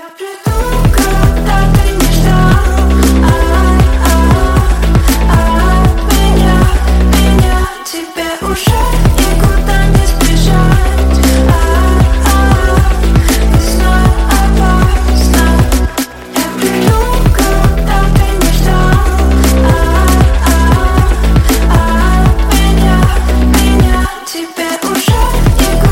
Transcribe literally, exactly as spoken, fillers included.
Я приду, когда ты не ждал, а от меня, меня тебе уже никуда не сбежать. Весной опасно. Я приду, когда ты не ждал, от меня, меня тебе уже никуда.